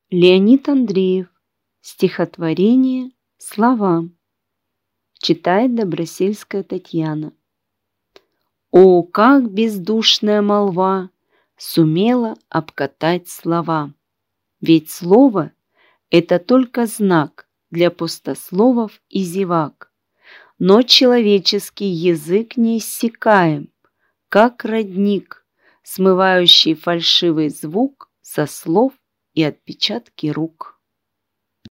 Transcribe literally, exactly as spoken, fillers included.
Леонид Андреев. Стихотворение «Слова». Читает Добросельская Татьяна. О, как бездушная молва сумела обкатать слова! Ведь слово — это только знак для пустословов и зевак. Но человеческий язык неиссякаем, как родник, смывающий фальшивый звук со слов и отпечатки рук.